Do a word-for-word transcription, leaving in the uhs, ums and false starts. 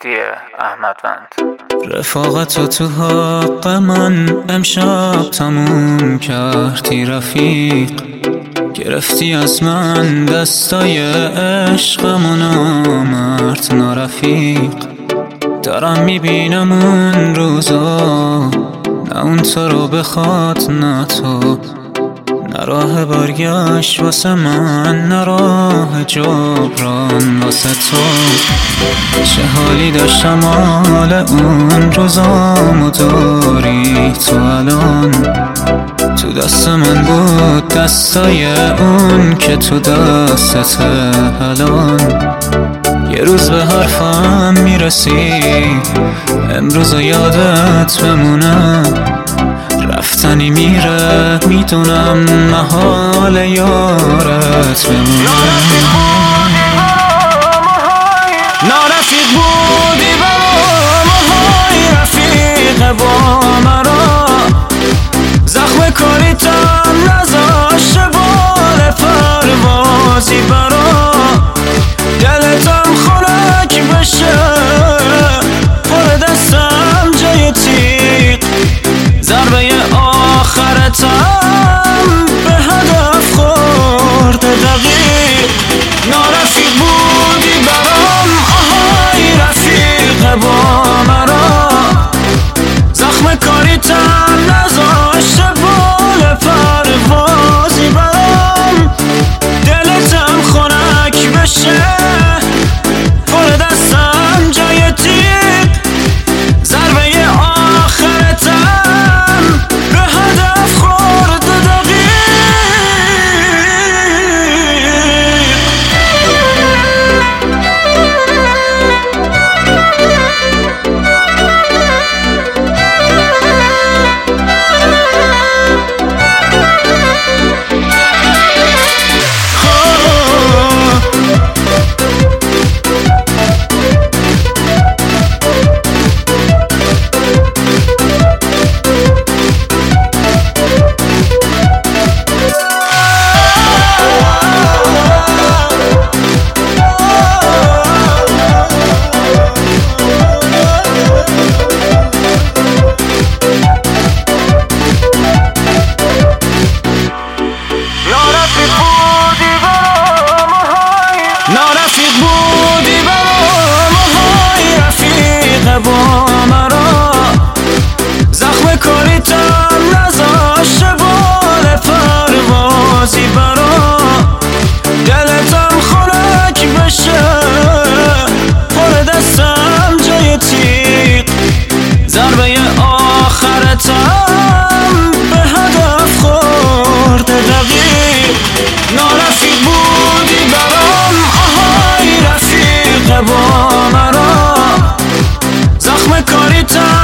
مهدی احمدوند. رفاقت تو حق من امشب تموم کردی رفیق، گرفتی از من دستای عشقم و نامرد نارفیق. دارم میبینم اون روزا، نه اون تو رو بخواد نه تو، نه راه برگشت واسه من، نه راه جبران واسه تو. چه حالی داشتم حال اون روزامو داری تو الان، تو دست من بود دستای اون که تو دستت الان. یه روز به حرفم میرسی، امروز یادت بمونه، رفتنی میره میدونم محال یارت بمونه. نارفیق بودی برام های رفیق با مرا، زخم کاریتم نذاشته بال پروازی برا، دلتم خنک بشه پر دستم جای تیغ، ضربه آخرتم به هدف خورده دقیق. نارفیق بودی برام آهای رفیق با مرا، زخم کاریتم نذاشته بال پروازی برام، دلتم خنک بشه پر دستم جای تیغ، ضربه آخرتم به هدف خورده دقیق. نارفیق بودی برام های رفیق با مرا، زخم کاریتم نذاشته بال پروازی برا، دلتم خنک بشه پر دستم جای تیغ، ضربه آخرتم به هدف خورده دقیق. نارفیق بودی برام آهای رفیق با مرا، زخم کاریتم